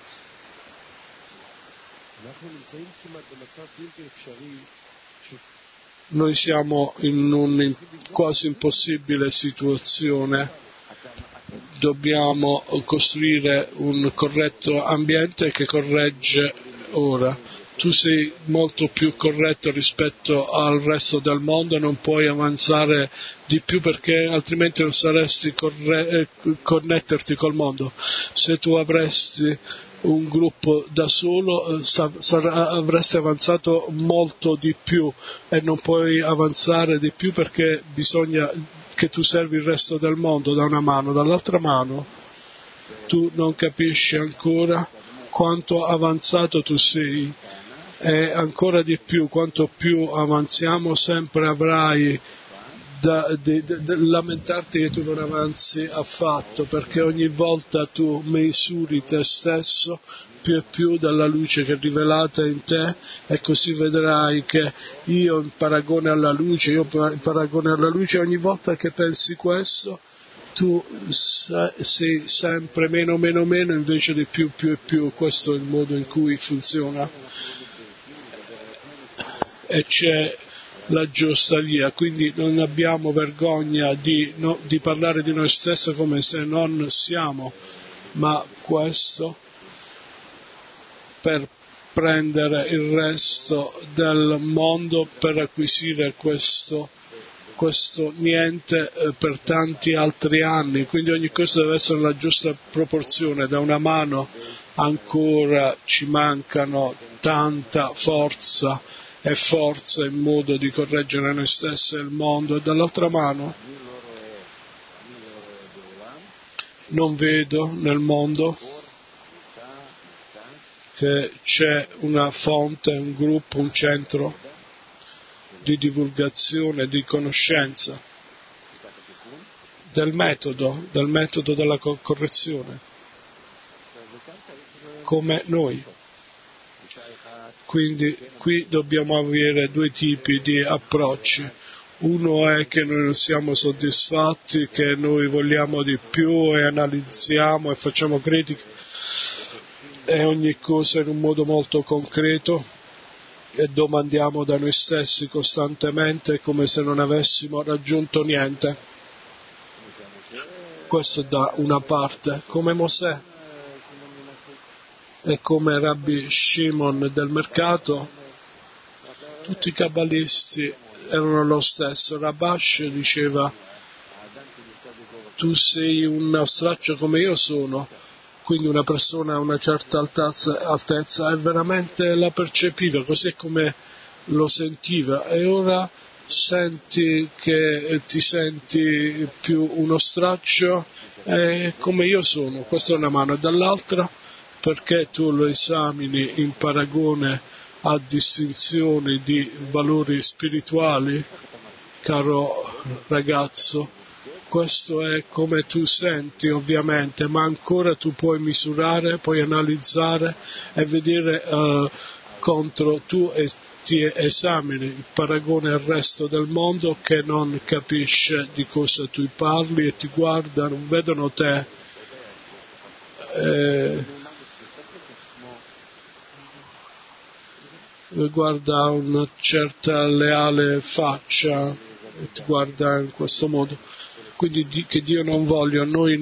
Noi siamo in una quasi impossibile situazione, dobbiamo costruire un corretto ambiente che corregge ora. Tu sei molto più corretto rispetto al resto del mondo e non puoi avanzare di più, perché altrimenti non saresti connetterti col mondo. Se tu avresti un gruppo da solo avresti avanzato molto di più, e non puoi avanzare di più perché bisogna che tu servi il resto del mondo da una mano, dall'altra mano tu non capisci ancora quanto avanzato tu sei, e ancora di più, quanto più avanziamo sempre avrai lamentarti che tu non avanzi affatto, perché ogni volta tu misuri te stesso più e più dalla luce che è rivelata in te, e così vedrai che io in paragone alla luce, ogni volta che pensi questo tu sei sempre meno, invece di più e più. Questo è il modo in cui funziona, e c'è la giusta via. Quindi non abbiamo vergogna di parlare di noi stessi come se non siamo, ma questo per prendere il resto del mondo, per acquisire questo niente per tanti altri anni. Quindi ogni cosa deve essere nella giusta proporzione. Da una mano ancora ci mancano tanta forza in modo di correggere noi stessi e il mondo, e dall'altra mano non vedo nel mondo che c'è una fonte, un gruppo, un centro di divulgazione, di conoscenza del metodo della correzione, come noi. Quindi qui dobbiamo avere due tipi di approcci. Uno è che noi non siamo soddisfatti, che noi vogliamo di più e analizziamo e facciamo critiche e ogni cosa in un modo molto concreto, e domandiamo da noi stessi costantemente come se non avessimo raggiunto niente. Questo da una parte, come Mosè e come Rabbi Shimon del mercato, tutti i kabbalisti erano lo stesso. Rabash diceva: tu sei un ostraccio come io sono. Quindi una persona a una certa altezza e veramente la percepiva, così è come lo sentiva, e ora senti che ti senti più uno straccio come io sono. Questa è una mano, e dall'altra perché tu lo esamini in paragone a distinzioni di valori spirituali, caro ragazzo. Questo è come tu senti, ovviamente, ma ancora tu puoi misurare, puoi analizzare e vedere contro tu ti esamini il paragone al resto del mondo che non capisce di cosa tu parli e ti guarda, non vedono te. Guarda una certa leale faccia e ti guarda in questo modo. Quindi che Dio non voglia, noi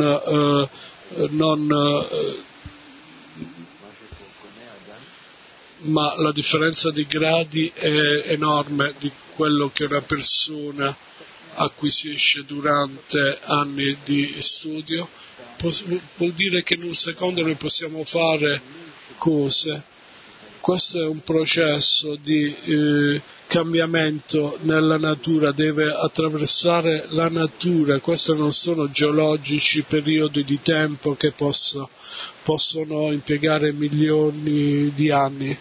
ma la differenza di gradi è enorme di quello che una persona acquisisce durante anni di studio. Vuol dire che in un secondo noi possiamo fare cose. Questo è un processo di cambiamento nella natura, deve attraversare la natura. Questi non sono geologici periodi di tempo che possono impiegare milioni di anni.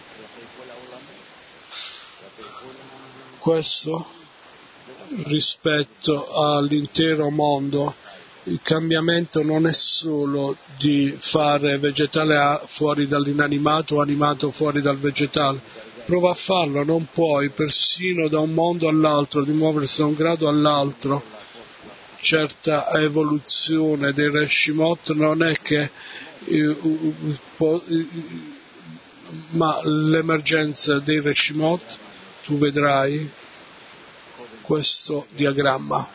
Questo rispetto all'intero mondo. Il cambiamento non è solo di fare vegetale fuori dall'inanimato o animato fuori dal vegetale. Prova a farlo, non puoi, persino da un mondo all'altro, di muoversi da un grado all'altro. Certa evoluzione dei Reshimot non è che ma l'emergenza dei Reshimot, tu vedrai questo diagramma,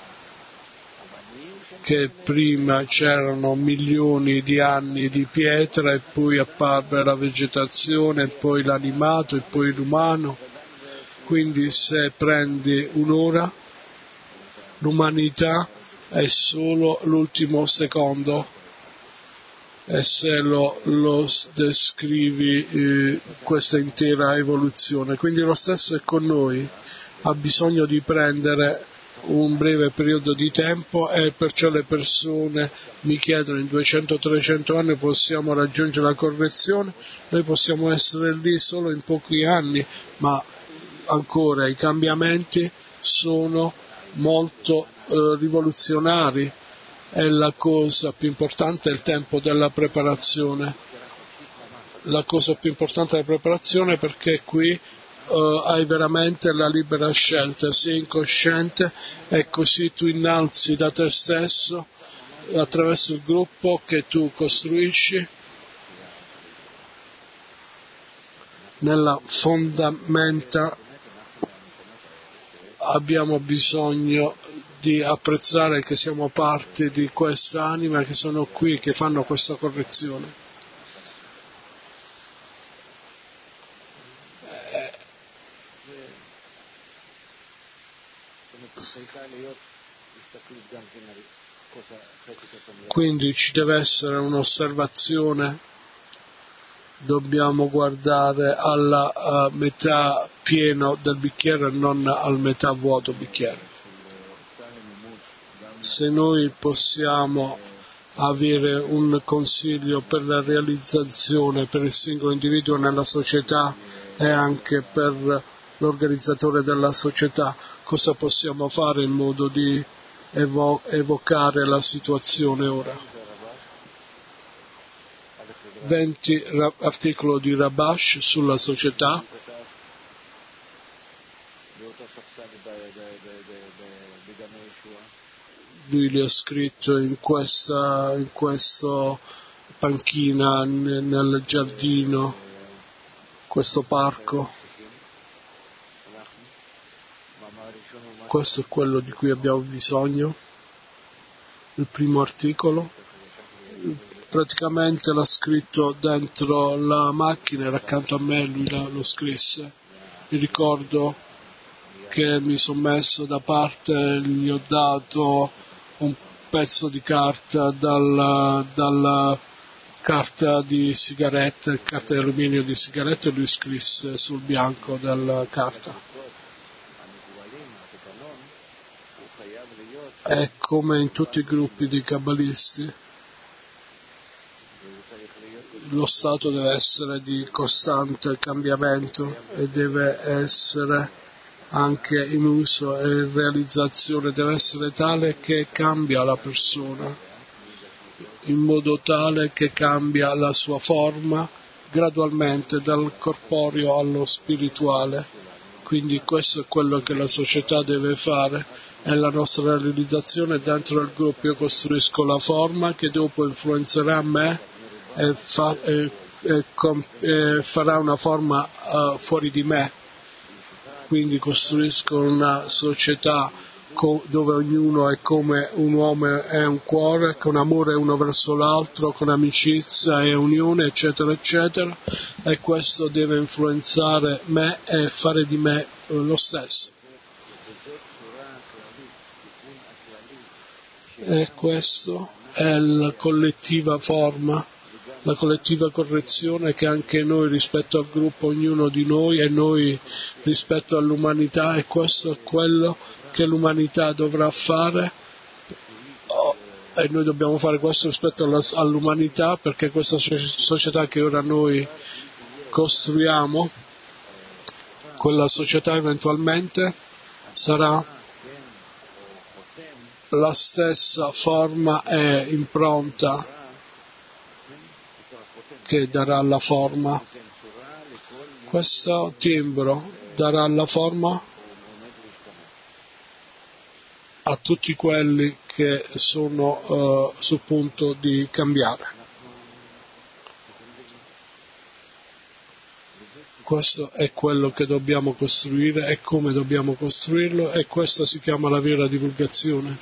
che prima c'erano milioni di anni di pietra e poi apparve la vegetazione e poi l'animato e poi l'umano. Quindi se prendi un'ora, l'umanità è solo l'ultimo secondo, e se lo descrivi questa intera evoluzione. Quindi lo stesso è con noi, ha bisogno di prendere un breve periodo di tempo, e perciò le persone mi chiedono: in 200-300 anni possiamo raggiungere la correzione? Noi possiamo essere lì solo in pochi anni, ma ancora i cambiamenti sono molto rivoluzionari. È la cosa più importante, è il tempo della preparazione. La cosa più importante della preparazione, perché qui hai veramente la libera scelta, sei incosciente e così tu innalzi da te stesso attraverso il gruppo che tu costruisci nella fondamenta. Abbiamo bisogno di apprezzare che siamo parte di questa anima, che sono qui, che fanno questa correzione. Quindi ci deve essere un'osservazione, dobbiamo guardare alla metà pieno del bicchiere e non al metà vuoto bicchiere. Se noi possiamo avere un consiglio per la realizzazione per il singolo individuo nella società e anche per l'organizzatore della società, cosa possiamo fare in modo di evocare la situazione ora? 20 articolo di Rabash sulla società. Lui li ha scritto in questo panchina nel giardino, questo parco. Questo è quello di cui abbiamo bisogno. Il primo articolo praticamente l'ha scritto dentro la macchina, era accanto a me, lui lo scrisse. Mi ricordo che mi sono messo da parte, gli ho dato un pezzo di carta dalla carta di sigarette, carta di alluminio di sigarette, e lui scrisse sul bianco della carta. È come in tutti i gruppi di cabalisti, lo stato deve essere di costante cambiamento e deve essere anche in uso, e realizzazione deve essere tale che cambia la persona, in modo tale che cambia la sua forma gradualmente dal corporeo allo spirituale. Quindi questo è quello che la società deve fare, è la nostra realizzazione dentro il gruppo. Io costruisco la forma che dopo influenzerà me e farà una forma fuori di me. Quindi costruisco una società dove ognuno è come un uomo e un cuore, con amore uno verso l'altro, con amicizia e unione, eccetera, eccetera, e questo deve influenzare me e fare di me lo stesso. E questo è la collettiva forma, la collettiva correzione che anche noi rispetto al gruppo, ognuno di noi, e noi rispetto all'umanità, e questo è quello che l'umanità dovrà fare, e noi dobbiamo fare questo rispetto all'umanità, perché questa società che ora noi costruiamo, quella società eventualmente sarà la stessa forma e impronta che darà la forma. Questo timbro darà la forma a tutti quelli che sono sul punto di cambiare. Questo è quello che dobbiamo costruire e come dobbiamo costruirlo, e questa si chiama la vera divulgazione,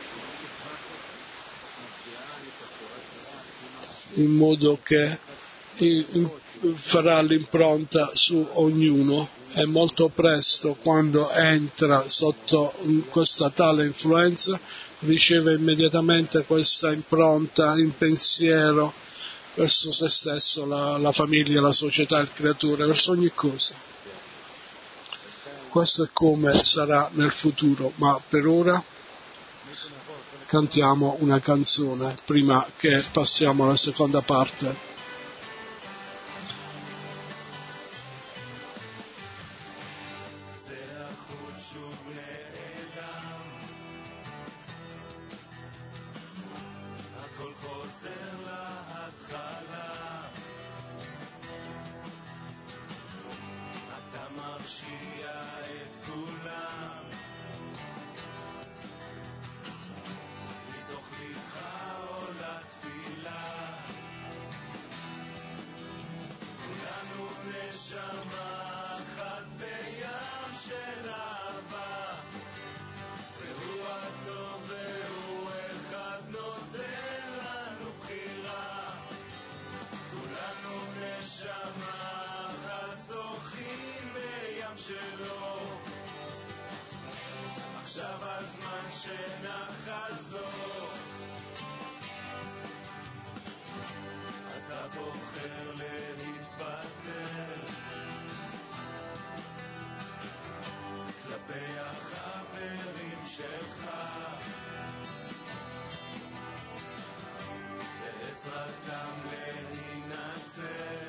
in modo che farà l'impronta su ognuno, e molto presto, quando entra sotto questa tale influenza, riceve immediatamente questa impronta in pensiero verso se stesso, la famiglia, la società, il creatore, verso ogni cosa. Questo è come sarà nel futuro, ma per ora cantiamo una canzone prima che passiamo alla seconda parte. שנחזור. אתה בוחר להתפטר כלפי החברים שלך, בעזרתם להינצר.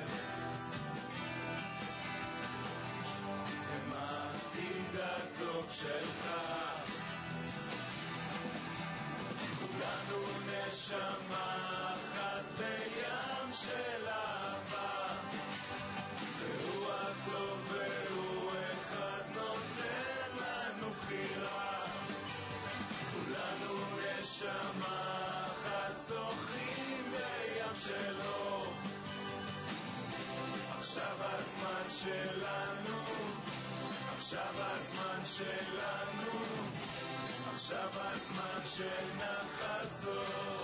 הם העתיד הטוב שלך. כולנו נשמה אחת בים של אהבה, והוא הטוב והוא אחד נותן לנו בחירה. כולנו נשמה אחת זוכים בים שלו. עכשיו הזמן שלנו, עכשיו הזמן שלנו, עכשיו הזמן שנחזור.